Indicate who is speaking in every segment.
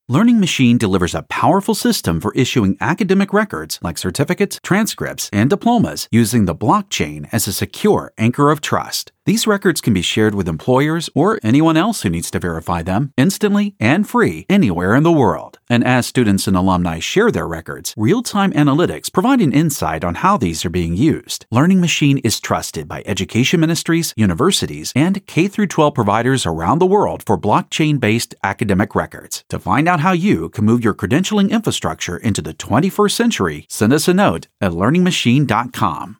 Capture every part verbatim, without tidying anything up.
Speaker 1: Learning Machine delivers a powerful system for issuing academic records like certificates, transcripts, and diplomas using the blockchain as a secure anchor of trust. These records can be shared with employers or anyone else who needs to verify them instantly and free anywhere in the world. And as students and alumni share their records, real-time analytics provide an insight on how these are being used. Learning Machine is trusted by education ministries, universities, and K through twelve providers around the world for blockchain-based academic records. To find out how you can move your credentialing infrastructure into the twenty-first century, send us a note at learning machine dot com.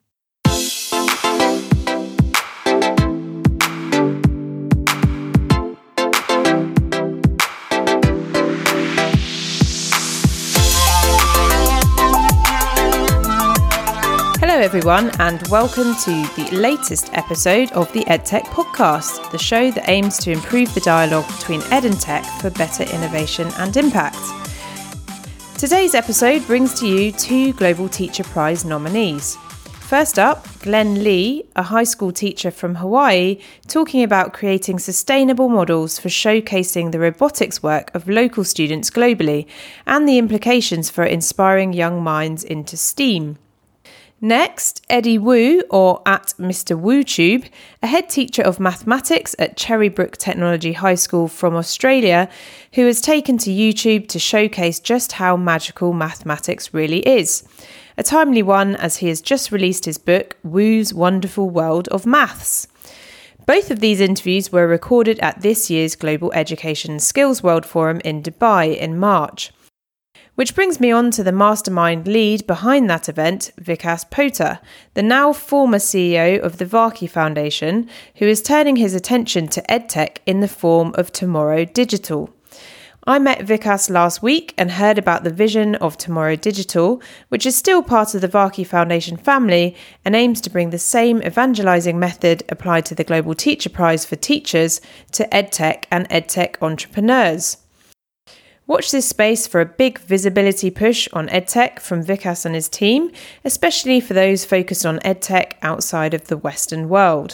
Speaker 2: Hello everyone, and welcome to the latest episode of the EdTech Podcast, the show that aims to improve the dialogue between ed and tech for better innovation and impact. Today's episode brings to you two Global Teacher Prize nominees. First up, Glenn Lee, a high school teacher from Hawaii, talking about creating sustainable models for showcasing the robotics work of local students globally and the implications for inspiring young minds into STEAM. Next, Eddie Wu, or at Mister WooTube, a head teacher of mathematics at Cherrybrook Technology High School from Australia, who has taken to YouTube to showcase just how magical mathematics really is. A timely one, as he has just released his book, Woo's Wonderful World of Maths. Both of these interviews were recorded at this year's Global Education Skills World Forum in Dubai in March. Which brings me on to the mastermind lead behind that event, Vikas Pota, the now former C E O of the Varkey Foundation, who is turning his attention to EdTech in the form of Tomorrow Digital. I met Vikas last week and heard about the vision of Tomorrow Digital, which is still part of the Varkey Foundation family and aims to bring the same evangelising method applied to the Global Teacher Prize for teachers to EdTech and EdTech entrepreneurs. Watch this space for a big visibility push on EdTech from Vikas and his team, especially for those focused on EdTech outside of the Western world.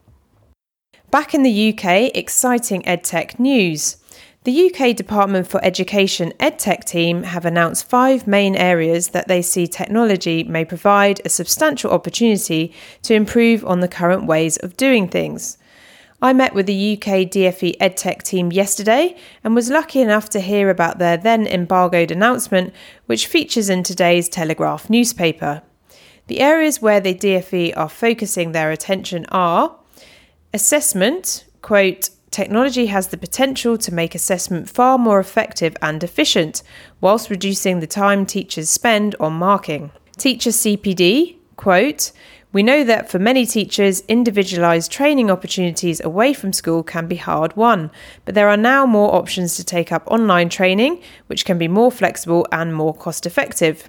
Speaker 2: Back in the U K, exciting EdTech news. The U K Department for Education EdTech team have announced five main areas that they see technology may provide a substantial opportunity to improve on the current ways of doing things. I met with the U K D F E EdTech team yesterday and was lucky enough to hear about their then embargoed announcement, which features in today's Telegraph newspaper. The areas where the D F E are focusing their attention are assessment, quote, technology has the potential to make assessment far more effective and efficient, whilst reducing the time teachers spend on marking. Teacher C P D, quote, we know that for many teachers, individualised training opportunities away from school can be hard won, but there are now more options to take up online training, which can be more flexible and more cost effective.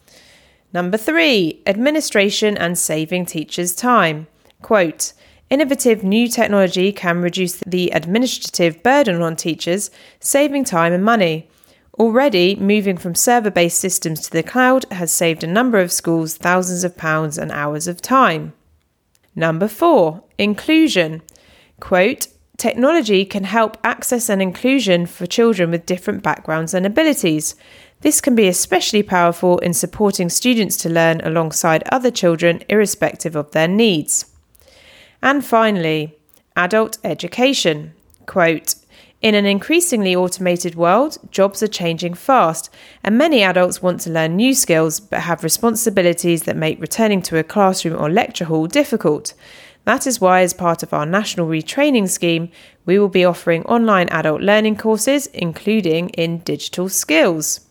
Speaker 2: Number three, administration and saving teachers' time. Quote, innovative new technology can reduce the administrative burden on teachers, saving time and money. Already, moving from server-based systems to the cloud has saved a number of schools thousands of pounds and hours of time. Number four, inclusion. Quote, technology can help access and inclusion for children with different backgrounds and abilities. This can be especially powerful in supporting students to learn alongside other children irrespective of their needs. And finally, adult education. Quote, in an increasingly automated world, jobs are changing fast, and many adults want to learn new skills but have responsibilities that make returning to a classroom or lecture hall difficult. That is why, as part of our national retraining scheme, we will be offering online adult learning courses, including in digital skills.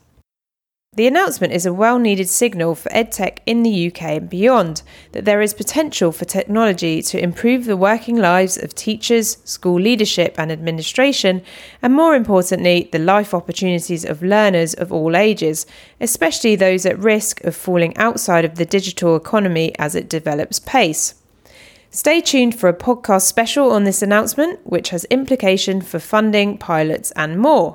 Speaker 2: The announcement is a well-needed signal for EdTech in the U K and beyond that there is potential for technology to improve the working lives of teachers, school leadership and administration, and more importantly, the life opportunities of learners of all ages, especially those at risk of falling outside of the digital economy as it develops pace. Stay tuned for a podcast special on this announcement, which has implication for funding, pilots and more.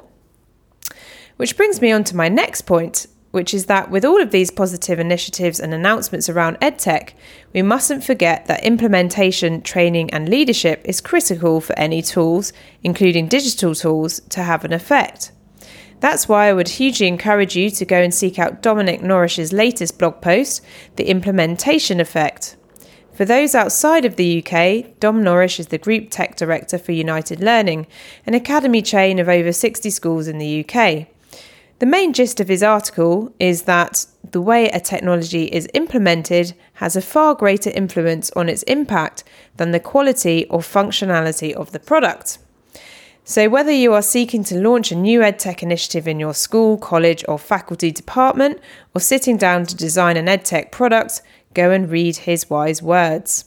Speaker 2: Which brings me on to my next point, which is that with all of these positive initiatives and announcements around EdTech, we mustn't forget that implementation, training and leadership is critical for any tools, including digital tools, to have an effect. That's why I would hugely encourage you to go and seek out Dominic Norrish's latest blog post, The Implementation Effect. For those outside of the U K, Dom Norrish is the Group Tech Director for United Learning, an academy chain of over sixty schools in the U K. The main gist of his article is that the way a technology is implemented has a far greater influence on its impact than the quality or functionality of the product. So whether you are seeking to launch a new EdTech initiative in your school, college or faculty department, or sitting down to design an EdTech product, go and read his wise words.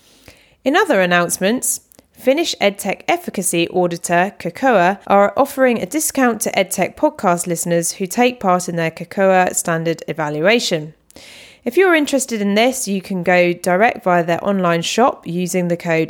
Speaker 2: In other announcements, Finnish EdTech efficacy auditor Cocoa are offering a discount to EdTech podcast listeners who take part in their Cocoa standard evaluation. If you're interested in this, you can go direct via their online shop using the code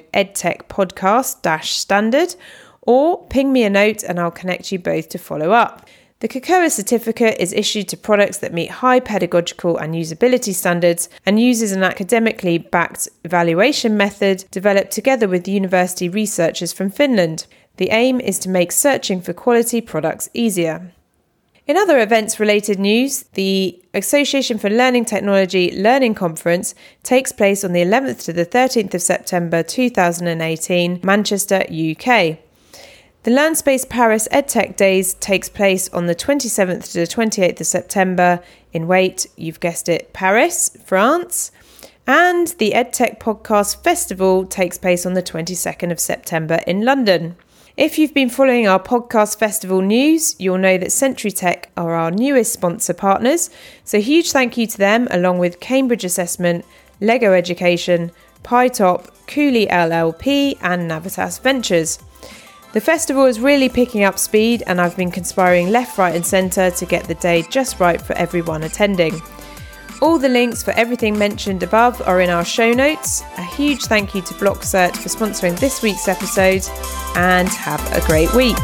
Speaker 2: edtechpodcast-standard, or ping me a note and I'll connect you both to follow up. The Cocoa certificate is issued to products that meet high pedagogical and usability standards and uses an academically backed evaluation method developed together with university researchers from Finland. The aim is to make searching for quality products easier. In other events-related news, the Association for Learning Technology Learning Conference takes place on the eleventh to the thirteenth of September two thousand eighteen, Manchester, U K. The LearnSpace Paris EdTech Days takes place on the twenty-seventh to the twenty-eighth of September in, wait, you've guessed it, Paris, France. And the EdTech Podcast Festival takes place on the twenty-second of September in London. If you've been following our podcast festival news, you'll know that Century Tech are our newest sponsor partners. So huge thank you to them, along with Cambridge Assessment, Lego Education, PyTop, Cooley L L P and Navitas Ventures. The festival is really picking up speed and I've been conspiring left, right and centre to get the day just right for everyone attending. All the links for everything mentioned above are in our show notes. A huge thank you to BlockCert for sponsoring this week's episode, and have a great week.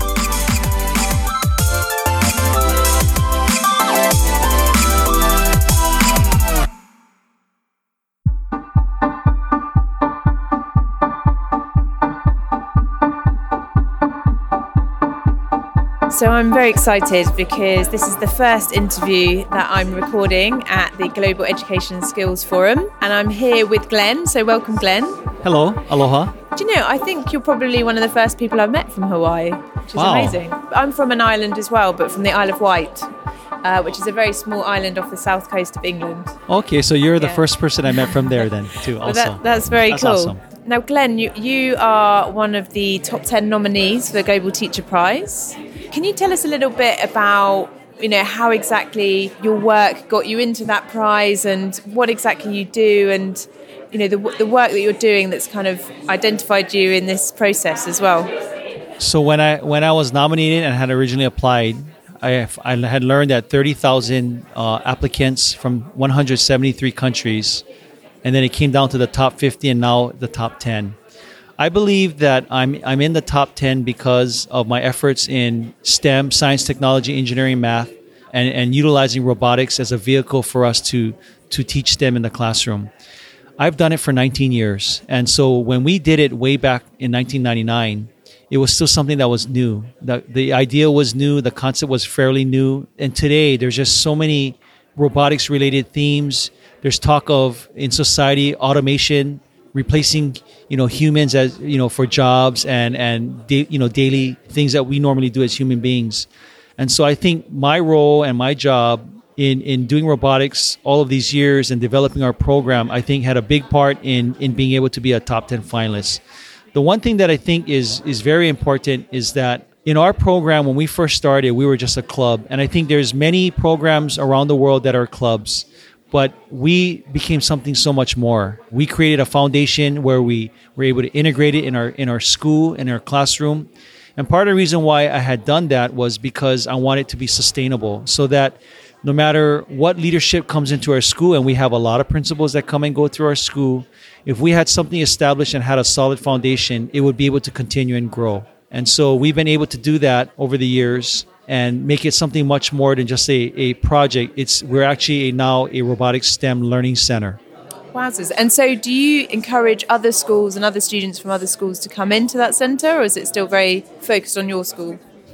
Speaker 2: So I'm very excited because this is the first interview that I'm recording at the Global Education Skills Forum, and I'm here with Glenn. So welcome, Glenn.
Speaker 3: Hello, aloha.
Speaker 2: Do you know, I think you're probably one of the first people I've met from Hawaii, which is
Speaker 3: wow.
Speaker 2: amazing. I'm from an island as well, but from the Isle of Wight, uh, which is a very small island off the south coast of England.
Speaker 3: Okay, so you're the
Speaker 2: yeah.
Speaker 3: first person I met from there then, too,
Speaker 2: well,
Speaker 3: also.
Speaker 2: That, that's very
Speaker 3: that's
Speaker 2: cool.
Speaker 3: Awesome.
Speaker 2: Now, Glenn, you, you are one of the top ten nominees for the Global Teacher Prize. Can you tell us a little bit about, you know, how exactly your work got you into that prize and what exactly you do and, you know, the the work that you're doing that's kind of identified you in this process as well?
Speaker 3: So when I when I was nominated and had originally applied, I, I had learned that thirty thousand uh, applicants from one hundred seventy-three countries, and then it came down to the top fifty and now the top ten. I believe that I'm I'm in the top ten because of my efforts in STEM, science, technology, engineering, math, and, and utilizing robotics as a vehicle for us to to teach STEM in the classroom. I've done it for nineteen years. And so when we did it way back in nineteen ninety-nine, it was still something that was new. The, the idea was new. The concept was fairly new. And today there's just so many robotics related themes. There's talk of in society, automation, replacing, you know, humans as, you know, for jobs and, and, da- you know, daily things that we normally do as human beings. And so I think my role and my job in, in doing robotics all of these years and developing our program, I think had a big part in, in being able to be a top ten finalist. The one thing that I think is, is very important is that in our program, when we first started, we were just a club. And I think there's many programs around the world that are clubs. But we became something so much more. We created a foundation where we were able to integrate it in our in our school, in our classroom. And part of the reason why I had done that was because I wanted to be sustainable, so that no matter what leadership comes into our school, and we have a lot of principals that come and go through our school, if we had something established and had a solid foundation, it would be able to continue and grow. And so we've been able to do that over the years and make it something much more than just a, a project. It's we're actually a, now a robotics STEM learning center.
Speaker 2: Wowzers. And so do you encourage other schools and other students from other schools to come into that centre, or is it still very focused on your school?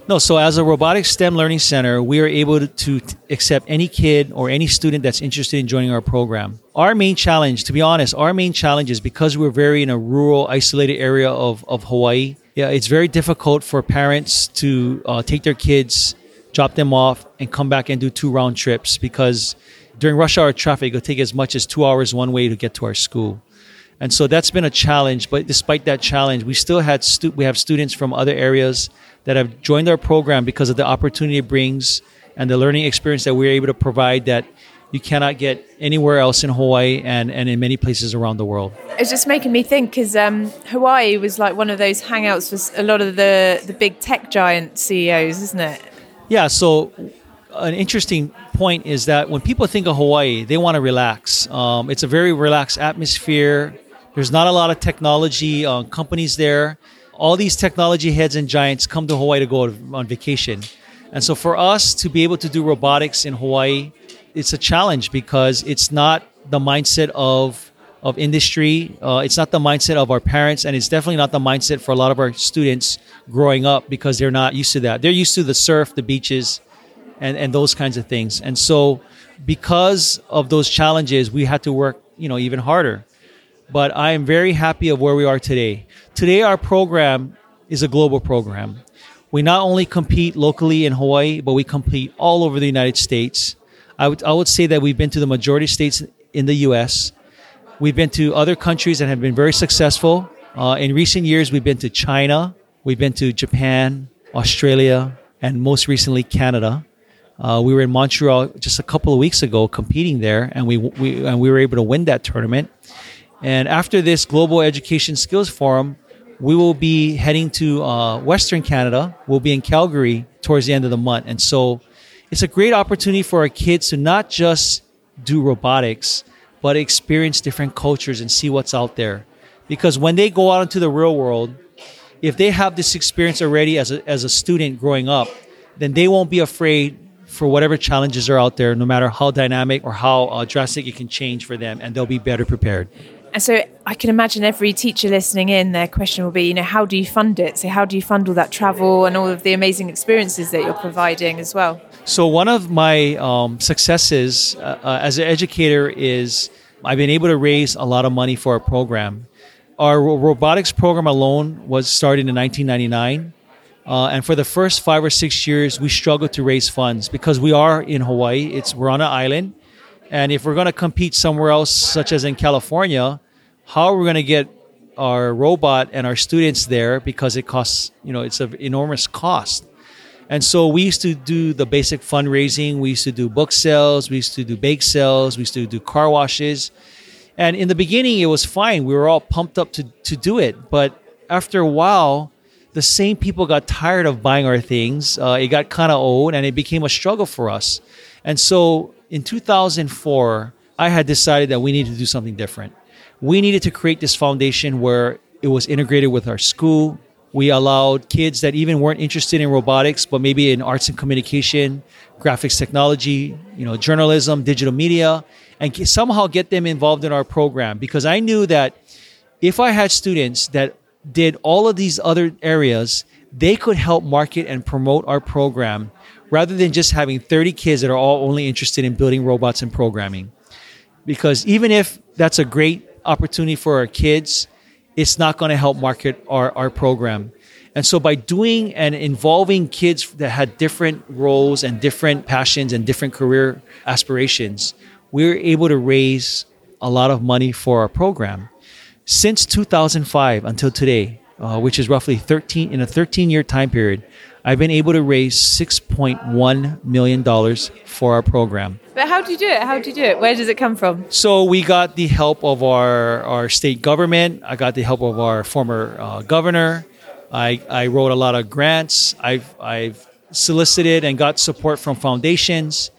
Speaker 3: No, so as a robotics STEM learning center, we are able to, to accept any kid or any student that's interested in joining our program. Our main challenge, to be honest, our main challenge is because we're very in a rural, isolated area of, of Hawaii. Yeah, it's very difficult for parents to uh, take their kids, drop them off, and come back and do two round trips because during rush hour traffic, it'll take as much as two hours one way to get to our school. And so that's been a challenge. But despite that challenge, we still had stu- we have students from other areas that have joined our program because of the opportunity it brings and the learning experience that we're able to provide that you cannot get anywhere else in Hawaii and, and in many places around the world.
Speaker 2: It's just making me think because um, Hawaii was like one of those hangouts for a lot of the, the big tech giant C E Os, isn't it?
Speaker 3: Yeah, so an interesting point is that when people think of Hawaii, they want to relax. Um, it's a very relaxed atmosphere. There's not a lot of technology uh, companies there. All these technology heads and giants come to Hawaii to go on vacation. And so for us to be able to do robotics in Hawaii, it's a challenge because it's not the mindset of of industry. Uh, it's not the mindset of our parents, and it's definitely not the mindset for a lot of our students growing up because they're not used to that. They're used to the surf, the beaches, and, and those kinds of things. And so because of those challenges, we had to work, you know, even harder. But I am very happy of where we are today. Today, our program is a global program. We not only compete locally in Hawaii, but we compete all over the United States. I would I would say that we've been to the majority of states in the U S. We've been to other countries that have been very successful. Uh, in recent years, we've been to China, we've been to Japan, Australia, and most recently Canada. Uh, we were in Montreal just a couple of weeks ago competing there, and we we and we were able to win that tournament. And after this Global Education Skills Forum, we will be heading to uh, Western Canada. We'll be in Calgary towards the end of the month. And so it's a great opportunity for our kids to not just do robotics, but experience different cultures and see what's out there. Because when they go out into the real world, if they have this experience already as a, as a student growing up, then they won't be afraid for whatever challenges are out there, no matter how dynamic or how uh, drastic it can change for them, and they'll be better prepared.
Speaker 2: And so I can imagine every teacher listening in, their question will be, you know, how do you fund it? So how do you fund all that travel and all of the amazing experiences that you're providing as well?
Speaker 3: So one of my um, successes uh, uh, as an educator is I've been able to raise a lot of money for our program. Our ro- robotics program alone was started in nineteen ninety-nine. Uh, and for the first five or six years, we struggled to raise funds because we are in Hawaii. It's we're on an island. And if we're going to compete somewhere else, such as in California, how are we going to get our robot and our students there? Because it costs, you know, it's an enormous cost. And so we used to do the basic fundraising. We used to do book sales. We used to do bake sales. We used to do car washes. And in the beginning, it was fine. We were all pumped up to, to do it. But after a while, the same people got tired of buying our things. Uh, it got kind of old, and it became a struggle for us. And so in two thousand four, I had decided that we needed to do something different. We needed to create this foundation where it was integrated with our school. We allowed kids that even weren't interested in robotics, but maybe in arts and communication, graphics technology, you know, journalism, digital media, and somehow get them involved in our program. Because I knew that if I had students that did all of these other areas, they could help market and promote our program rather than just having thirty kids that are all only interested in building robots and programming. Because even if that's a great opportunity for our kids, it's not going to help market our, our program. And so by doing and involving kids that had different roles and different passions and different career aspirations, we were able to raise a lot of money for our program. Since two thousand five until today, uh, which is roughly thirteen in a thirteen-year time period, I've been able to raise six point one million dollars for our program.
Speaker 2: But how do you do it? How do you do it? Where does it come from?
Speaker 3: So we got the help of our, our state government. I got the help of our former uh, governor. I, I wrote a lot of grants. I've, I've solicited and got support from foundations.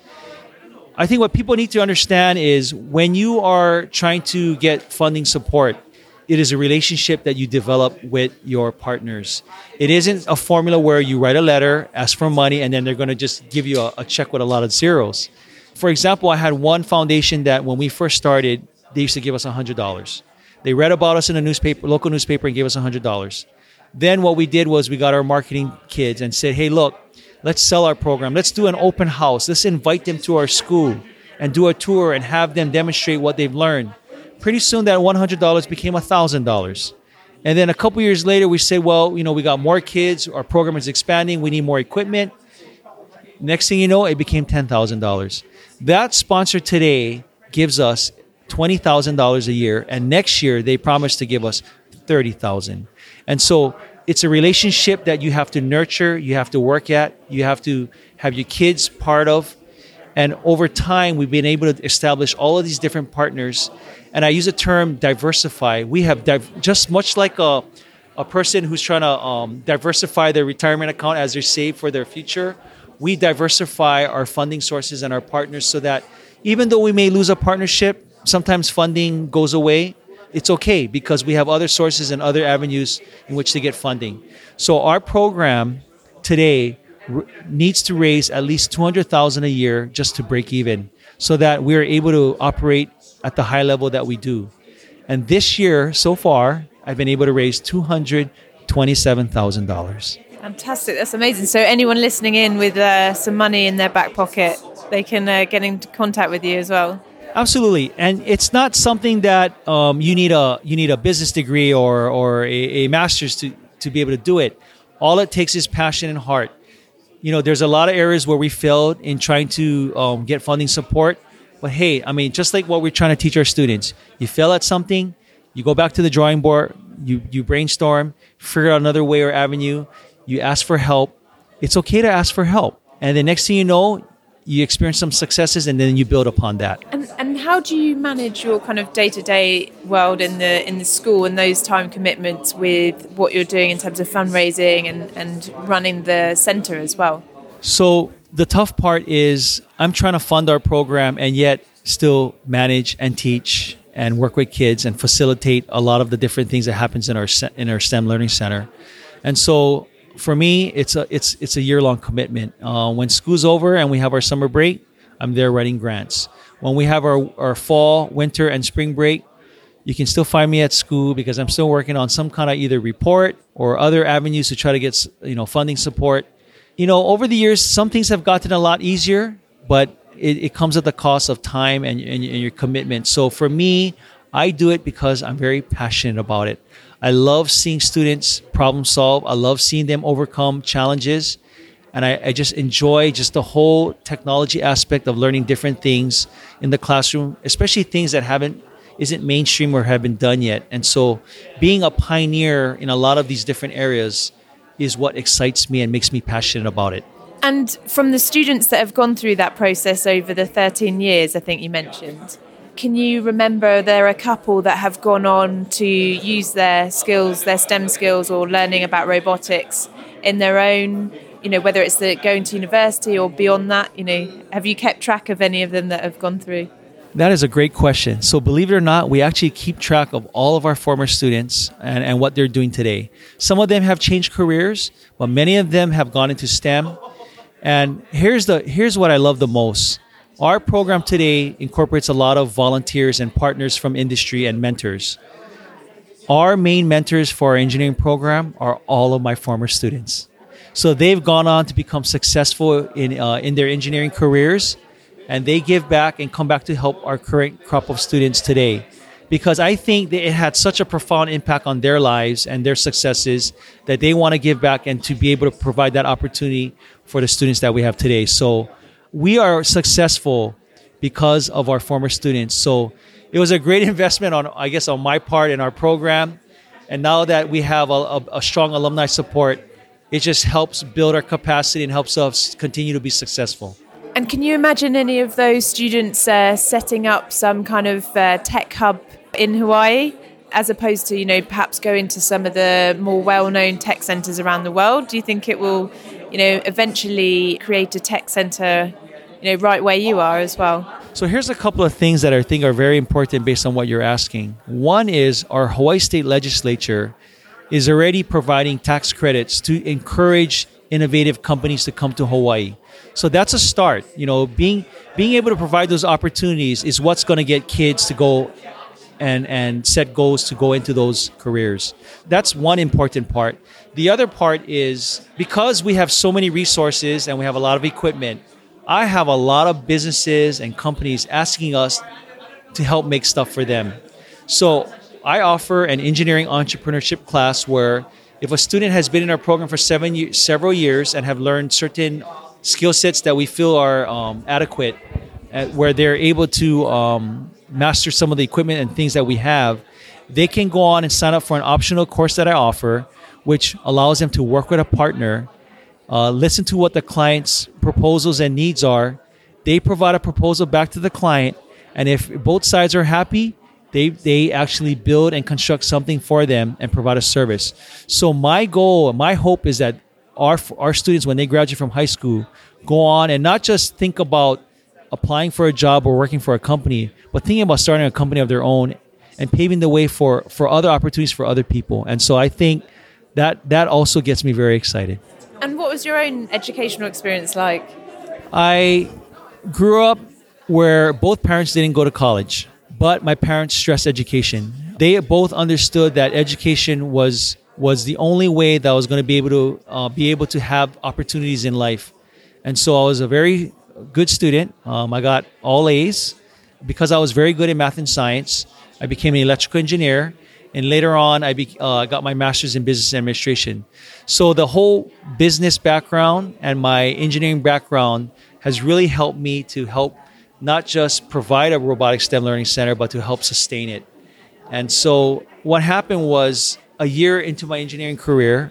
Speaker 3: I think what people need to understand is when you are trying to get funding support, it is a relationship that you develop with your partners. It isn't a formula where you write a letter, ask for money, and then they're going to just give you a, a check with a lot of zeros. For example, I had one foundation that when we first started, they used to give us one hundred dollars. They read about us in a newspaper, local newspaper, and gave us one hundred dollars. Then what we did was we got our marketing kids and said, hey, look, let's sell our program. Let's do an open house. Let's invite them to our school and do a tour and have them demonstrate what they've learned. Pretty soon that one hundred dollars became one thousand dollars. And then a couple years later, we said, well, you know, we got more kids. Our program is expanding. We need more equipment. Next thing you know, it became ten thousand dollars. That sponsor today gives us twenty thousand dollars a year. And next year, they promise to give us thirty thousand dollars. And so it's a relationship that you have to nurture, you have to work at, you have to have your kids part of. And over time, we've been able to establish all of these different partners. And I use the term diversify. We have div- just much like a, a person who's trying to um, diversify their retirement account as they save for their future. We diversify our funding sources and our partners so that even though we may lose a partnership, sometimes funding goes away. It's okay because we have other sources and other avenues in which to get funding. So our program today r- needs to raise at least two hundred thousand dollars a year just to break even so that we're able to operate at the high level that we do. And this year, so far, I've been able to raise two hundred twenty-seven thousand dollars.
Speaker 2: Fantastic. That's amazing. So anyone listening in with uh, some money in their back pocket, they can uh, get into contact with you as well.
Speaker 3: Absolutely. And it's not something that um, you need a you need a business degree or or a, a master's to, to be able to do it. All it takes is passion and heart. You know, there's a lot of areas where we failed in trying to um, get funding support. But hey, I mean, just like what we're trying to teach our students, you fail at something, you go back to the drawing board, you, you brainstorm, figure out another way or avenue, you ask for help. It's okay to ask for help. And the next thing you know, you experience some successes and then you build upon that.
Speaker 2: And and how do you manage your kind of day-to-day world in the in the school and those time commitments with what you're doing in terms of fundraising and, and running the center as well?
Speaker 3: So the tough part is I'm trying to fund our program and yet still manage and teach and work with kids and facilitate a lot of the different things that happens in our in our STEM Learning Center. And so for me, it's a it's it's a year-long commitment. Uh, when school's over and we have our summer break, I'm there writing grants. When we have our, our fall, winter, and spring break, you can still find me at school because I'm still working on some kind of either report or other avenues to try to get you know funding support. You know, over the years, some things have gotten a lot easier, but it, it comes at the cost of time and, and, and your commitment. So for me, I do it because I'm very passionate about it. I love seeing students problem solve. I love seeing them overcome challenges. And I, I just enjoy just the whole technology aspect of learning different things in the classroom, especially things that haven't isn't mainstream or have been done yet. And so being a pioneer in a lot of these different areas is what excites me and makes me passionate about it.
Speaker 2: And from the students that have gone through that process over the thirteen years, I think you mentioned, can you remember there are a couple that have gone on to use their skills, their STEM skills or learning about robotics in their own, you know, whether it's the going to university or beyond that, you know, have you kept track of any of them that have gone through?
Speaker 3: That is a great question. So believe it or not, we actually keep track of all of our former students and, and what they're doing today. Some of them have changed careers, but many of them have gone into STEM. And here's the here's what I love the most. Our program today incorporates a lot of volunteers and partners from industry and mentors. Our main mentors for our engineering program are all of my former students. So they've gone on to become successful in uh, in their engineering careers, and they give back and come back to help our current crop of students today. Because I think that it had such a profound impact on their lives and their successes that they want to give back and to be able to provide that opportunity for the students that we have today. So we are successful because of our former students. So it was a great investment on, I guess, on my part in our program. And now that we have a, a, a strong alumni support, it just helps build our capacity and helps us continue to be successful.
Speaker 2: And can you imagine any of those students uh, setting up some kind of uh, tech hub in Hawaii, as opposed to, you know, perhaps going to some of the more well-known tech centers around the world? Do you think it will, you know, eventually create a tech center, you know, right where you are as well?
Speaker 3: So here's a couple of things that I think are very important based on what you're asking. One is our Hawaii State Legislature is already providing tax credits to encourage innovative companies to come to Hawaii. So that's a start. You know, being being able to provide those opportunities is what's going to get kids to go and, and set goals to go into those careers. That's one important part. The other part is because we have so many resources and we have a lot of equipment, I have a lot of businesses and companies asking us to help make stuff for them. So I offer an engineering entrepreneurship class where if a student has been in our program for seven years, several years and have learned certain skill sets that we feel are um, adequate, uh, where they're able to um, master some of the equipment and things that we have, they can go on and sign up for an optional course that I offer, which allows them to work with a partner, uh, listen to what the client's proposals and needs are. They provide a proposal back to the client, and if both sides are happy, they they actually build and construct something for them and provide a service. So my goal, my hope is that our our students, when they graduate from high school, go on and not just think about applying for a job or working for a company, but thinking about starting a company of their own and paving the way for, for other opportunities for other people. And so I think that that also gets me very excited.
Speaker 2: And what was your own educational experience like?
Speaker 3: I grew up where both parents didn't go to college, but my parents stressed education. They both understood that education was was the only way that I was going to be able to uh, be able to have opportunities in life. And so I was a very good student. Um, I got all A's. Because I was very good in math and science, I became an electrical engineer. And later on, I be, uh, got my master's in business administration. So the whole business background and my engineering background has really helped me to help not just provide a robotic STEM learning center, but to help sustain it. And so what happened was a year into my engineering career,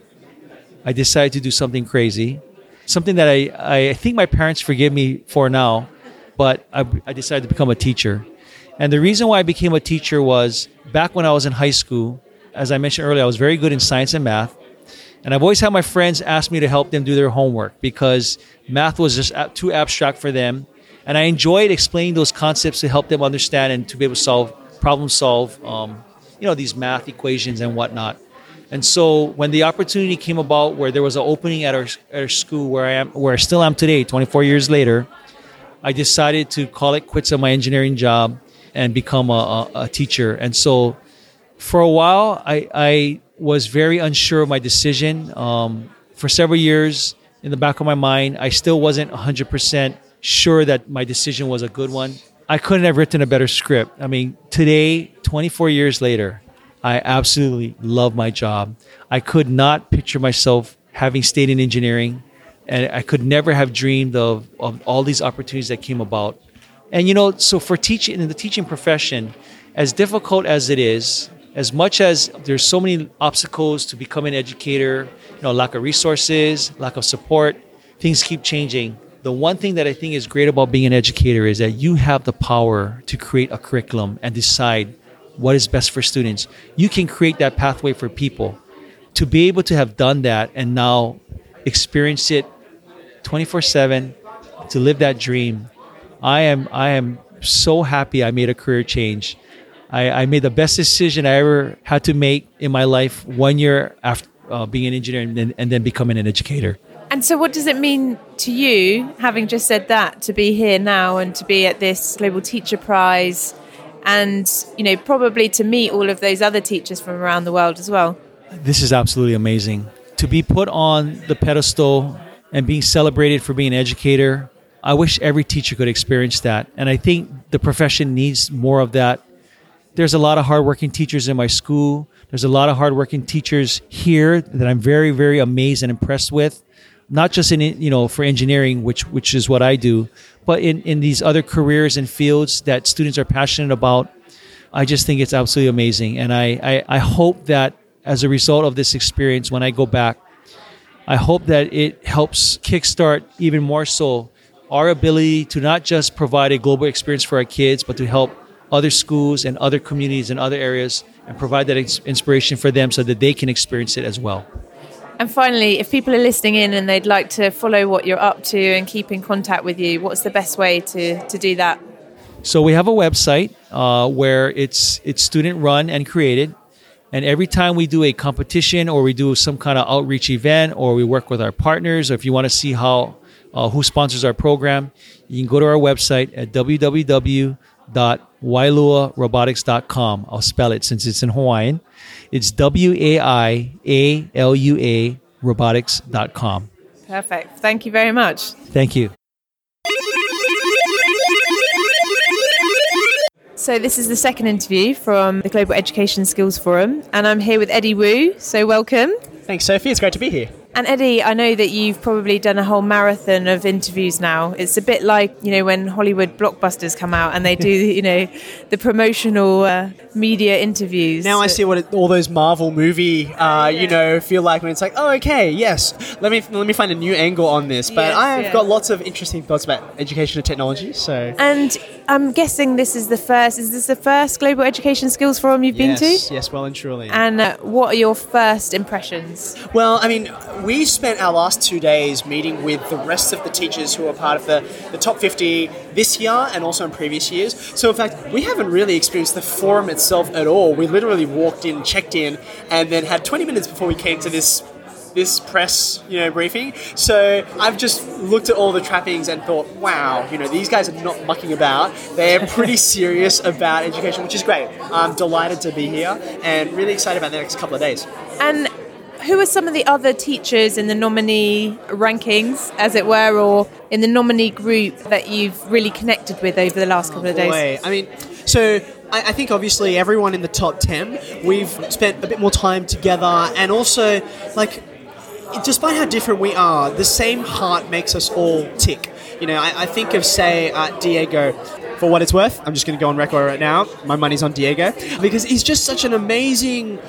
Speaker 3: I decided to do something crazy, something that I, I think my parents forgive me for now, but I, I decided to become a teacher. And the reason why I became a teacher was back when I was in high school, as I mentioned earlier, I was very good in science and math. And I've always had my friends ask me to help them do their homework because math was just too abstract for them. And I enjoyed explaining those concepts to help them understand and to be able to solve, problem solve, um, you know, these math equations and whatnot. And so when the opportunity came about where there was an opening at our, at our school where I am, where I still am today, twenty-four years later, I decided to call it quits on my engineering job and become a, a, a teacher. And so for a while, I, I was very unsure of my decision. Um, for several years, in the back of my mind, I still wasn't one hundred percent sure that my decision was a good one. I couldn't have written a better script. I mean, today, twenty-four years later, I absolutely love my job. I could not picture myself having stayed in engineering, and I could never have dreamed of, of all these opportunities that came about. And, you know, so for teaching, in the teaching profession, as difficult as it is, as much as there's so many obstacles to become an educator, you know, lack of resources, lack of support, things keep changing. The one thing that I think is great about being an educator is that you have the power to create a curriculum and decide what is best for students. You can create that pathway for people. To be able to have done that and now experience it twenty-four seven, to live that dream, I am I am so happy I made a career change. I, I made the best decision I ever had to make in my life one year after uh, being an engineer and then, and then becoming an educator.
Speaker 2: And so what does it mean to you, having just said that, to be here now and to be at this Global Teacher Prize and, you know, probably to meet all of those other teachers from around the world as well?
Speaker 3: This is absolutely amazing. To be put on the pedestal and being celebrated for being an educator, I wish every teacher could experience that. And I think the profession needs more of that. There's a lot of hardworking teachers in my school. There's a lot of hardworking teachers here that I'm very, very amazed and impressed with. Not just in, you know, for engineering, which which is what I do, but in, in these other careers and fields that students are passionate about. I just think it's absolutely amazing. And I, I, I hope that as a result of this experience, when I go back, I hope that it helps kickstart even more so our ability to not just provide a global experience for our kids, but to help other schools and other communities and other areas and provide that ex- inspiration for them so that they can experience it as well.
Speaker 2: And finally, if people are listening in and they'd like to follow what you're up to and keep in contact with you, what's the best way to, to do that?
Speaker 3: So we have a website uh, where it's it's student run and created. And every time we do a competition or we do some kind of outreach event or we work with our partners, or if you want to see how uh, who sponsors our program, you can go to our website at w w w dot wailua robotics dot com. I'll spell it since it's in Hawaiian. It's W A I A L U A robotics dot com.
Speaker 2: Perfect. Thank you very much.
Speaker 3: Thank you.
Speaker 2: So this is the second interview from the Global Education Skills Forum, and I'm here with Eddie Wu. So welcome.
Speaker 4: Thanks, Sophie. It's great to be here.
Speaker 2: And Eddie, I know that you've probably done a whole marathon of interviews now. It's a bit like, you know, when Hollywood blockbusters come out and they do, you know, the promotional uh, media interviews.
Speaker 4: Now I see what it, all those Marvel movie, uh, you know, feel like when it's like, oh, okay, yes, let me let me find a new angle on this. But
Speaker 2: Yes,
Speaker 4: I've
Speaker 2: yeah.
Speaker 4: got lots of interesting thoughts about education and technology. So
Speaker 2: And I'm guessing this is the first, is this the first Global Education Skills Forum you've
Speaker 4: yes,
Speaker 2: been to?
Speaker 4: yes, well and truly.
Speaker 2: And uh, what are your first impressions?
Speaker 4: Well, I mean, we spent our last two days meeting with the rest of the teachers who are part of the, the top fifty this year and also in previous years. So, in fact, we haven't really experienced the forum itself at all. We literally walked in, checked in, and then had twenty minutes before we came to this this press, you know, briefing. So I've just looked at all the trappings and thought, wow, you know, these guys are not mucking about. They're pretty serious about education, which is great. I'm delighted to be here and really excited about the next couple of days.
Speaker 2: And who are some of the other teachers in the nominee rankings, as it were, or in the nominee group that you've really connected with over the last couple of days?
Speaker 4: Boy, I mean, so I, I think obviously everyone in the top ten, we've spent a bit more time together, and also, like, despite how different we are, the same heart makes us all tick. You know, I, I think of, say, uh, Diego. For what it's worth, I'm just going to go on record right now. My money's on Diego because he's just such an amazing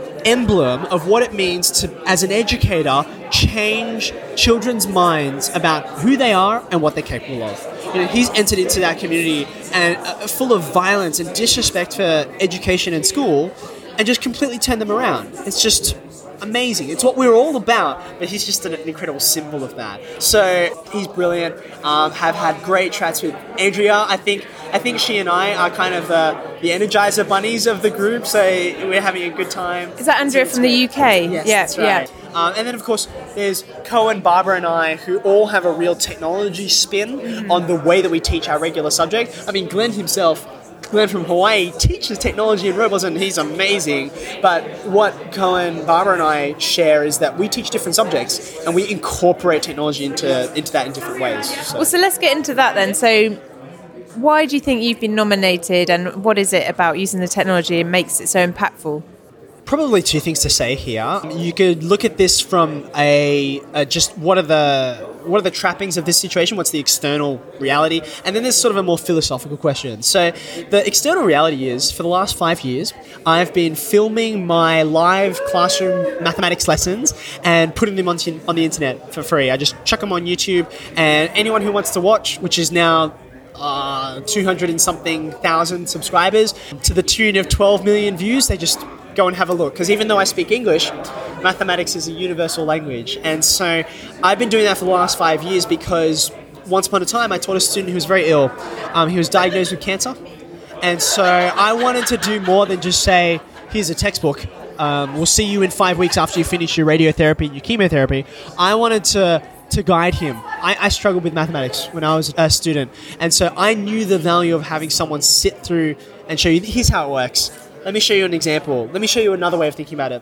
Speaker 4: emblem of what it means to, as an educator, change children's minds about who they are and what they're capable of. You know, he's entered into that community and uh, full of violence and disrespect for education and school, and just completely turned them around. It's just amazing. It's what we're all about, but he's just an incredible symbol of that. So he's brilliant. Um, have had great chats with Andrea. I think I think she and I are kind of uh, the Energizer bunnies of the group, so we're having a good time.
Speaker 2: Is that Andrea from the U K?
Speaker 4: Yes,
Speaker 2: yeah,
Speaker 4: that's right.
Speaker 2: yeah.
Speaker 4: Um, and then, of course, there's Cohen, Barbara, and I, who all have a real technology spin mm-hmm. on the way that we teach our regular subject. I mean, Glenn himself, Glenn from Hawaii, teaches technology and robots, and he's amazing. But what Cohen, Barbara, and I share is that we teach different subjects, and we incorporate technology into into that in different ways. So.
Speaker 2: Well, so let's get into that then. So why do you think you've been nominated, and what is it about using the technology and makes it so impactful?
Speaker 4: Probably two things to say here. You could look at this from a, a just what are the what are the trappings of this situation? What's the external reality? And then there's sort of a more philosophical question. So the external reality is, for the last five years, I've been filming my live classroom mathematics lessons and putting them on, on the internet for free. I just chuck them on YouTube, and anyone who wants to watch, which is now uh, two hundred and something thousand subscribers, to the tune of twelve million views, they just go and have a look. Because even though I speak English, mathematics is a universal language. And so I've been doing that for the last five years because once upon a time I taught a student who was very ill. Um, he was diagnosed with cancer. And so I wanted to do more than just say, here's a textbook. Um, we'll see you in five weeks after you finish your radiotherapy and your chemotherapy. I wanted to to guide him. I, I struggled with mathematics when I was a student. And so I knew the value of having someone sit through and show you, here's how it works. Let me show you an example. Let me show you another way of thinking about it.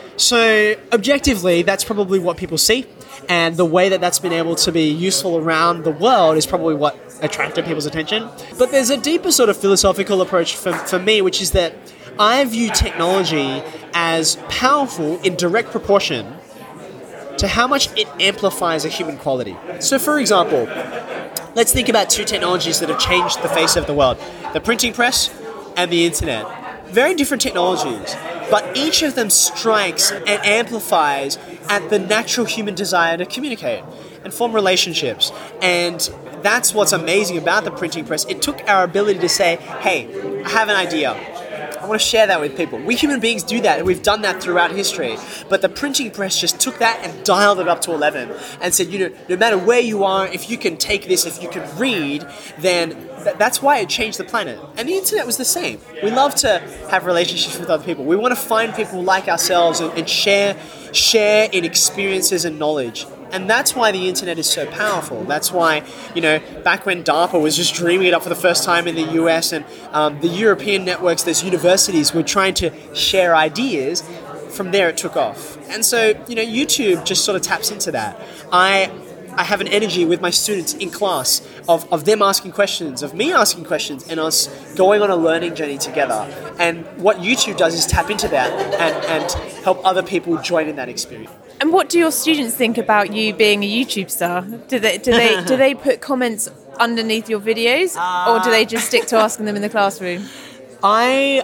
Speaker 4: So objectively, that's probably what people see. And the way that that's been able to be useful around the world is probably what attracted people's attention. But there's a deeper sort of philosophical approach for, for me, which is that I view technology as powerful in direct proportion to how much it amplifies a human quality. So for example, let's think about two technologies that have changed the face of the world. The printing press and the internet. Very different technologies, but each of them strikes and amplifies at the natural human desire to communicate and form relationships. And that's what's amazing about the printing press. It took our ability to say, hey, I have an idea. I want to share that with people. We human beings do that, and we've done that throughout history. But the printing press just took that and dialed it up to eleven and said, you know, no matter where you are, if you can take this, if you can read, then th- that's why it changed the planet. And the internet was the same. We love to have relationships with other people. We want to find people like ourselves and, and share, share in experiences and knowledge. And that's why the internet is so powerful. That's why, you know, back when DARPA was just dreaming it up for the first time in the U S and um, the European networks, those universities were trying to share ideas, from there it took off. And so, you know, YouTube just sort of taps into that. I I have an energy with my students in class of, of them asking questions, of me asking questions, and us going on a learning journey together. And what YouTube does is tap into that and, and help other people join in that experience.
Speaker 2: And what do your students think about you being a YouTube star? Do they do they do they put comments underneath your videos, uh, or do they just stick to asking them in the classroom?
Speaker 4: I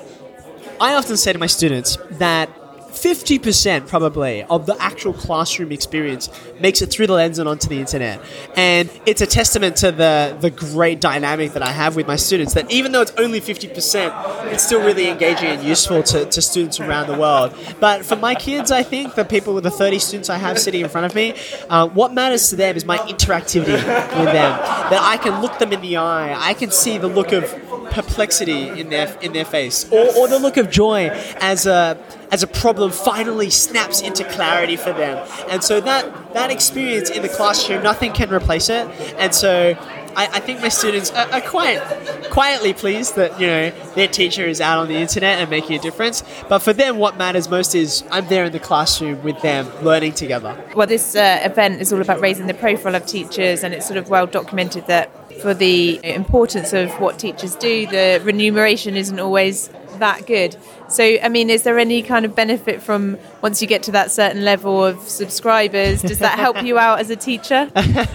Speaker 4: I often say to my students that fifty percent probably of the actual classroom experience makes it through the lens and onto the internet. And it's a testament to the, the great dynamic that I have with my students, that even though it's only fifty percent, it's still really engaging and useful to, to students around the world. But for my kids, I think, the people with the thirty students I have sitting in front of me, uh, what matters to them is my interactivity with them. That I can look them in the eye, I can see the look of perplexity in their in their face, or, or the look of joy as a as a problem finally snaps into clarity for them. And so that that experience in the classroom, nothing can replace it. And so I, I think my students are, are quite quietly pleased that, you know, their teacher is out on the internet and making a difference. But for them, what matters most is I'm there in the classroom with them, learning together.
Speaker 2: Well, this uh, event is all about raising the profile of teachers, and it's sort of well documented that for the importance of what teachers do, the remuneration isn't always that good. So, I mean, is there any kind of benefit from once you get to that certain level of subscribers? Does that help you out as a teacher?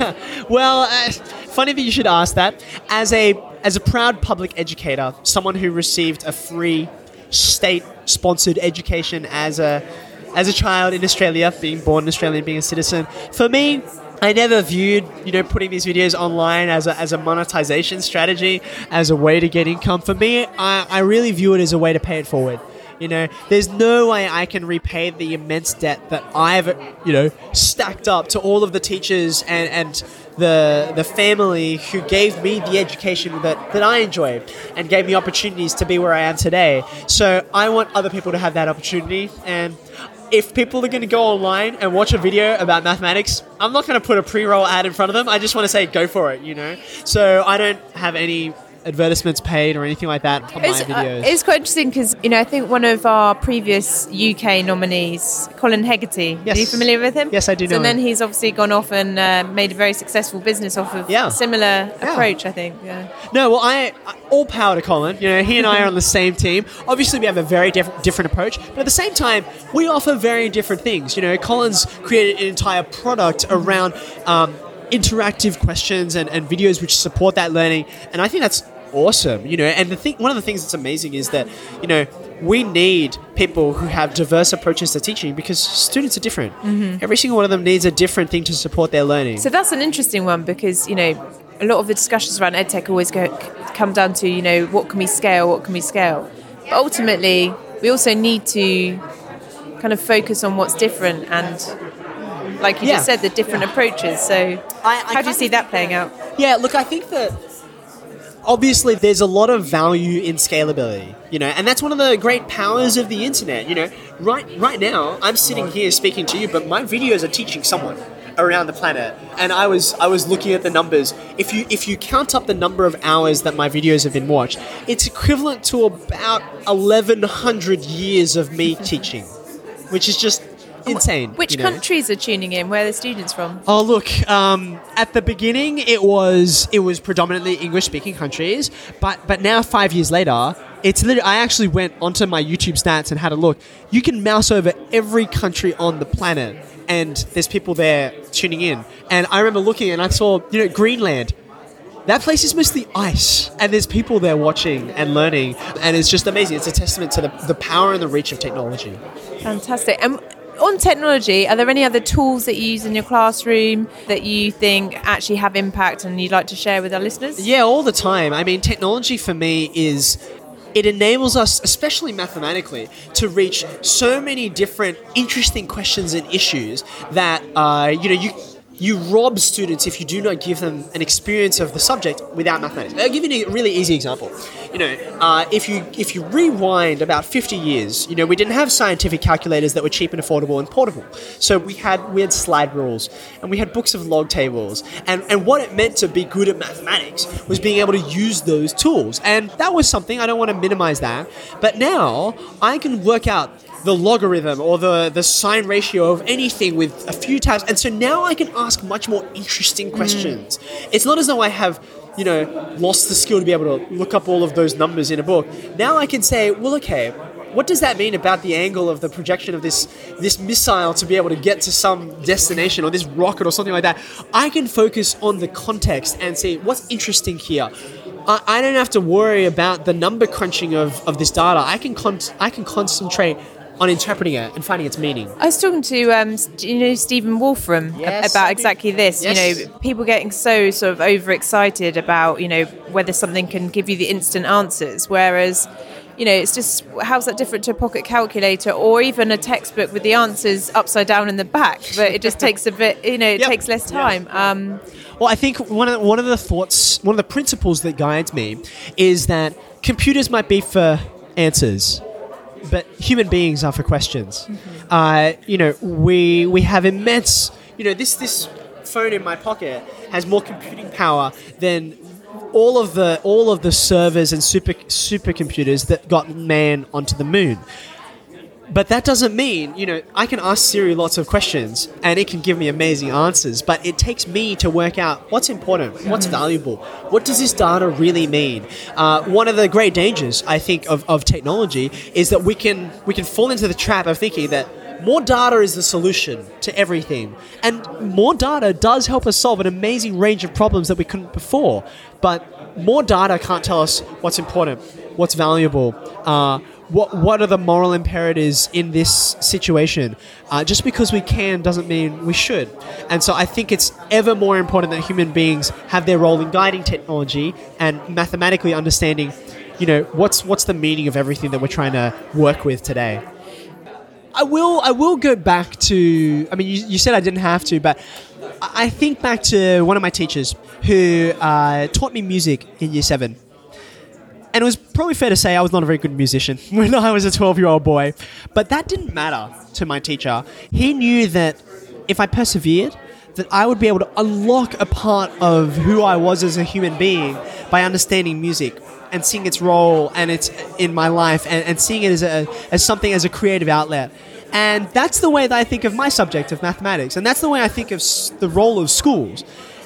Speaker 4: Well, uh, funny that you should ask that. As a as a proud public educator, someone who received a free state-sponsored education as a as a child in Australia, being born in Australia and being a citizen, for me, I never viewed, you know, putting these videos online as a, as a monetization strategy, as a way to get income. For me, I, I really view it as a way to pay it forward. You know, there's no way I can repay the immense debt that I've, you know, stacked up to all of the teachers and, and the the family who gave me the education that, that I enjoyed and gave me opportunities to be where I am today. So I want other people to have that opportunity. And if people are going to go online and watch a video about mathematics, I'm not going to put a pre-roll ad in front of them. I just want to say, go for it, you know? So I don't have any advertisements paid or anything like that on
Speaker 2: it's,
Speaker 4: my videos.
Speaker 2: Uh, it's quite interesting because, you know, I think one of our previous U K nominees, Colin Hegarty,
Speaker 4: yes.
Speaker 2: Are you familiar with him?
Speaker 4: Yes, I do know
Speaker 2: so And then
Speaker 4: him.
Speaker 2: he's obviously gone off and uh, made a very successful business off of
Speaker 4: yeah.
Speaker 2: a similar
Speaker 4: yeah.
Speaker 2: approach, I think. Yeah.
Speaker 4: No, well, I, I all power to Colin. You know, he and I are on the same team. Obviously, we have a very diff- different approach, but at the same time, we offer very different things. You know, Colin's created an entire product around um, interactive questions and, and videos which support that learning, and I think that's awesome. You know, and the thing, one of the things that's amazing is that, you know, we need people who have diverse approaches to teaching because students are different. Mm-hmm. Every single one of them needs a different thing to support their learning.
Speaker 2: So that's an interesting one because, you know, a lot of the discussions around EdTech always go, come down to, you know, what can we scale, what can we scale? But ultimately, we also need to kind of focus on what's different and, like you
Speaker 4: yeah.
Speaker 2: just said, the different approaches. So
Speaker 4: I, I
Speaker 2: how do you see that playing out?
Speaker 4: Yeah, look, I think that obviously there's a lot of value in scalability, you know, and that's one of the great powers of the internet. You know, right right now I'm sitting here speaking to you, but my videos are teaching someone around the planet, and I was I was looking at the numbers. If you if you count up the number of hours that my videos have been watched, it's equivalent to about eleven hundred years of me teaching, which is just insane.
Speaker 2: Which
Speaker 4: you know?
Speaker 2: countries are tuning in? Where are the students from?
Speaker 4: Oh, look, um, at the beginning it was it was predominantly English-speaking countries, but but now five years later, it's literally, I actually went onto my YouTube stats and had a look. You can mouse over every country on the planet, and there's people there tuning in. And I remember looking and I saw, you know, Greenland. That place is mostly ice, and there's people there watching and learning, and it's just amazing. It's a testament to the, the power and the reach of technology.
Speaker 2: Fantastic. And on technology, are there any other tools that you use in your classroom that you think actually have impact and you'd like to share with our listeners?
Speaker 4: Yeah, all the time. I mean, technology for me is, it enables us, especially mathematically, to reach so many different interesting questions and issues that, uh, you know, you you rob students if you do not give them an experience of the subject without mathematics. I'll give you a really easy example. You know, uh, if you if you rewind about fifty years, you know, we didn't have scientific calculators that were cheap and affordable and portable. So we had we had slide rules, and we had books of log tables, and and what it meant to be good at mathematics was being able to use those tools, and that was something. I don't want to minimize that, but now I can work out the logarithm or the, the sine ratio of anything with a few tabs. And so now I can ask much more interesting questions. Mm. It's not as though I have, you know, lost the skill to be able to look up all of those numbers in a book. Now I can say, well, okay, what does that mean about the angle of the projection of this this missile to be able to get to some destination, or this rocket or something like that? I can focus on the context and say, what's interesting here? I, I don't have to worry about the number crunching of, of this data. I can con- I can concentrate on interpreting it and finding its meaning.
Speaker 2: I was talking to, um, you know, Stephen Wolfram
Speaker 4: yes,
Speaker 2: about exactly this.
Speaker 4: Yes.
Speaker 2: You know, people getting so sort of overexcited about, you know, whether something can give you the instant answers, whereas, you know, it's just, how's that different to a pocket calculator or even a textbook with the answers upside down in the back? But it just takes a bit, you know, it yep. takes less time. Yeah. Um,
Speaker 4: well, I think one of the, one of the thoughts, one of the principles that guides me is that computers might be for answers, but human beings are for questions. Mm-hmm. Uh, you know, we we have immense. You know, this this phone in my pocket has more computing power than all of the all of the servers and super supercomputers that got man onto the moon. But that doesn't mean, you know, I can ask Siri lots of questions and it can give me amazing answers, but it takes me to work out what's important, what's valuable, what does this data really mean? Uh, one of the great dangers, I think, of, of technology is that we can we can fall into the trap of thinking that more data is the solution to everything. And more data does help us solve an amazing range of problems that we couldn't before, but more data can't tell us what's important, what's valuable, uh, What what are the moral imperatives in this situation? Uh, just because we can doesn't mean we should. And so I think it's ever more important that human beings have their role in guiding technology and mathematically understanding, you know, what's what's the meaning of everything that we're trying to work with today. I will I will go back to, I mean, you, you said I didn't have to, but I think back to one of my teachers who uh, taught me music in year seven. And it was probably fair to say I was not a very good musician when I was a twelve-year-old boy. But that didn't matter to my teacher. He knew that if I persevered, that I would be able to unlock a part of who I was as a human being by understanding music and seeing its role and its in my life and, and seeing it as a, as something, as a creative outlet. And that's the way that I think of my subject of mathematics. And that's the way I think of s- the role of schools.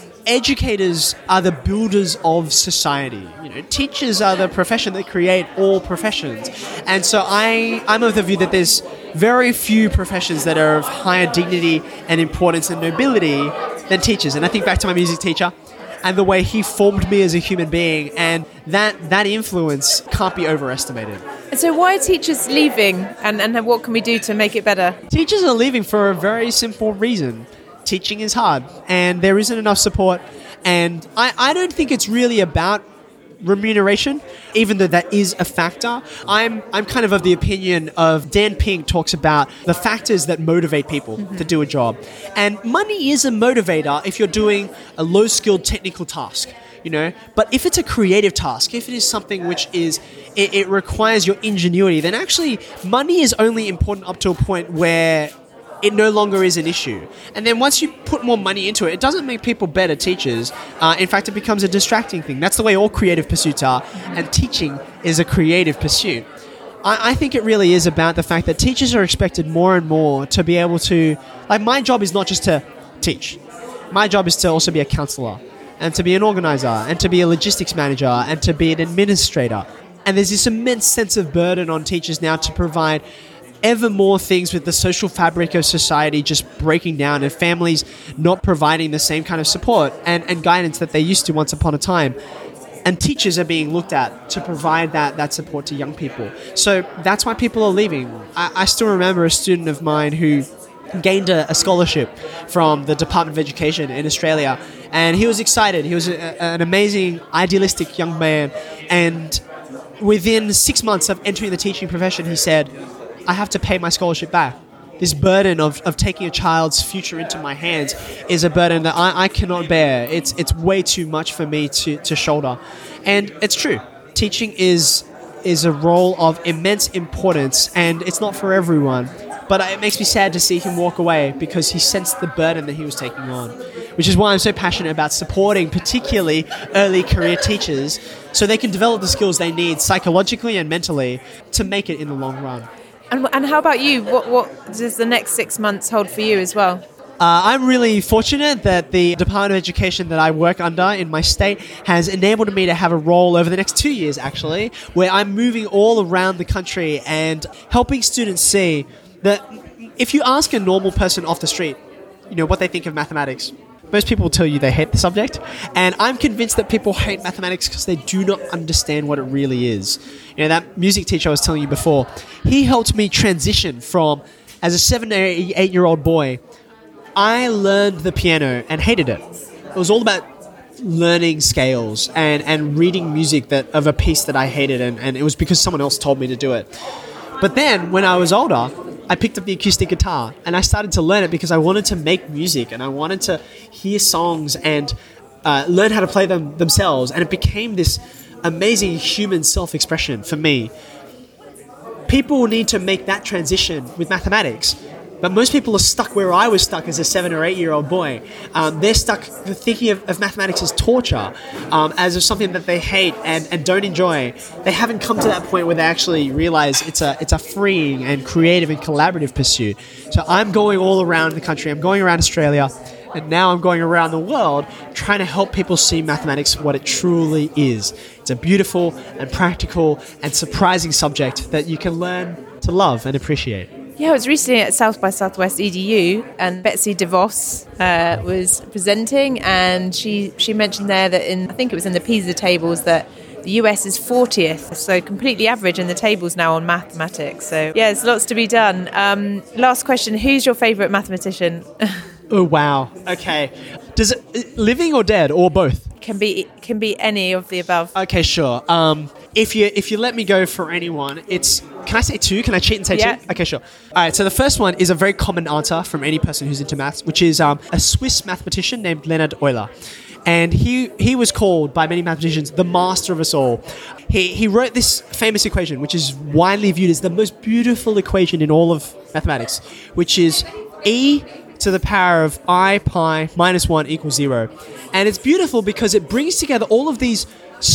Speaker 4: Educators are the builders of society. You know, teachers are the profession that create all professions. And so I, I'm of the view that there's very few professions that are of higher dignity and importance and nobility than teachers. And I think back to my music teacher and the way he formed me as a human being, and that, that influence can't be overestimated.
Speaker 2: And so why are teachers leaving, and, and what can we do to make it better?
Speaker 4: Teachers are leaving for a very simple reason. Teaching is hard and there isn't enough support, and I, I don't think it's really about remuneration, even though that is a factor. I'm I'm kind of of the opinion of Dan Pink talks about the factors that motivate people mm-hmm. to do a job, and money is a motivator if you're doing a low-skilled technical task, you know. But if it's a creative task, if it is something which is it, it requires your ingenuity, then actually money is only important up to a point where it no longer is an issue. And then once you put more money into it, it doesn't make people better teachers. Uh, in fact, it becomes a distracting thing. That's the way all creative pursuits are, and teaching is a creative pursuit. I, I think it really is about the fact that teachers are expected more and more to be able to... Like, my job is not just to teach. My job is to also be a counselor, and to be an organizer, and to be a logistics manager, and to be an administrator. And there's this immense sense of burden on teachers now to provide ever more things, with the social fabric of society just breaking down and families not providing the same kind of support and, and guidance that they used to once upon a time. And teachers are being looked at to provide that, that support to young people. So that's why people are leaving. I, I still remember a student of mine who gained a, a scholarship from the Department of Education in Australia, and he was excited. He was a, an amazing, idealistic young man, and within six months of entering the teaching profession, he said, I have to pay my scholarship back. this burden of, of taking a child's future into my hands is a burden that I, I cannot bear. It's it's way too much for me to, to shoulder. And it's true. Teaching is is a role of immense importance, and it's not for everyone. But it makes me sad to see him walk away because he sensed the burden that he was taking on, which is why I'm so passionate about supporting particularly early career teachers so they can develop the skills they need psychologically and mentally to make it in the long run.
Speaker 2: And, and how about you? What, what does the next six months hold for you as well?
Speaker 4: Uh, I'm really fortunate that the Department of Education that I work under in my state has enabled me to have a role over the next two years, actually, where I'm moving all around the country and helping students see that if you ask a normal person off the street, you know, what they think of mathematics, most people will tell you they hate the subject. And I'm convinced that people hate mathematics because they do not understand what it really is. You know, that music teacher I was telling you before, he helped me transition from, as a seven or eight-year-old boy, I learned the piano and hated it. It was all about learning scales and, and reading music that of a piece that I hated, and, and it was because someone else told me to do it. But then, when I was older, I picked up the acoustic guitar and I started to learn it because I wanted to make music and I wanted to hear songs and uh, learn how to play them themselves. And it became this amazing human self-expression for me. People need to make that transition with mathematics. But most people are stuck where I was stuck as a seven or eight year old boy. Um, they're stuck thinking of, of mathematics as torture, um, as of something that they hate and, and don't enjoy. They haven't come to that point where they actually realize it's a it's a freeing and creative and collaborative pursuit. So I'm going all around the country. I'm going around Australia, and now I'm going around the world trying to help people see mathematics for what it truly is. It's a beautiful and practical and surprising subject that you can learn to love and appreciate.
Speaker 2: Yeah, I was recently at South by Southwest E D U, and Betsy DeVos uh, was presenting, and she, she mentioned there that in, I think it was in the PISA tables, that the U S is fortieth, so completely average in the tables now on mathematics. So yeah, there's lots to be done. Um, last question, who's your favourite mathematician?
Speaker 4: Oh, wow. Okay. Does it, living or dead, or both?
Speaker 2: Can be can be any of the above.
Speaker 4: Okay, sure. Um, if you if you let me go for anyone, it's... Can I say two? Can I cheat and say
Speaker 2: yeah.
Speaker 4: two? Okay, sure. All right, so the first one is a very common answer from any person who's into maths, which is um, a Swiss mathematician named Leonhard Euler. And he he was called by many mathematicians the master of us all. He he wrote this famous equation, which is widely viewed as the most beautiful equation in all of mathematics, which is E to the power of I pi minus one equals zero. And it's beautiful because it brings together all of these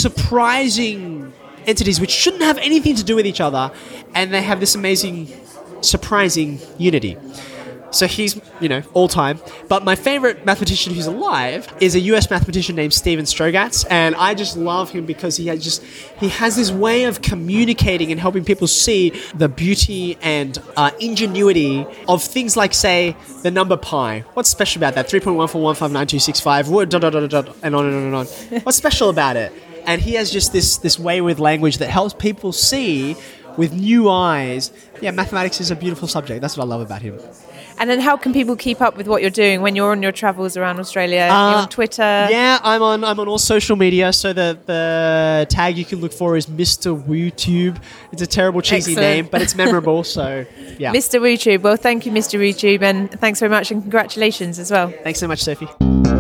Speaker 4: surprising entities which shouldn't have anything to do with each other, and they have this amazing, surprising unity. So he's, you know, all time. But my favorite mathematician who's alive is a U S mathematician named Steven Strogatz, and I just love him because he has just he has this way of communicating and helping people see the beauty and uh, ingenuity of things like, say, the number pi. What's special about that? three point one four one five nine two six five, dot, dot, dot, dot, and on and on and on. What's special about it? And he has just this this way with language that helps people see with new eyes. Yeah, mathematics is a beautiful subject. That's what I love about him.
Speaker 2: And then how can people keep up with what you're doing when you're on your travels around Australia? Uh, you're on Twitter?
Speaker 4: Yeah, I'm on I'm on all social media. So the, the tag you can look for is Mister WooTube. It's a terrible, cheesy
Speaker 2: Excellent.
Speaker 4: name, but it's memorable. So, yeah.
Speaker 2: Mister WooTube. Well, thank you, Mister WooTube, and thanks very much, and congratulations as well.
Speaker 4: Thanks so much, Sophie.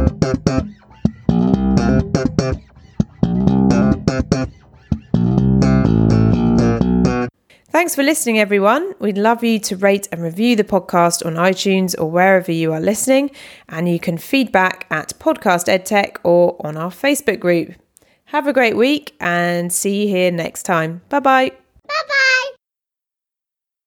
Speaker 2: Thanks for listening, everyone. We'd love you to rate and review the podcast on iTunes or wherever you are listening, and you can feedback at Podcast EdTech or on our Facebook group. Have a great week and see you here next time. Bye-bye.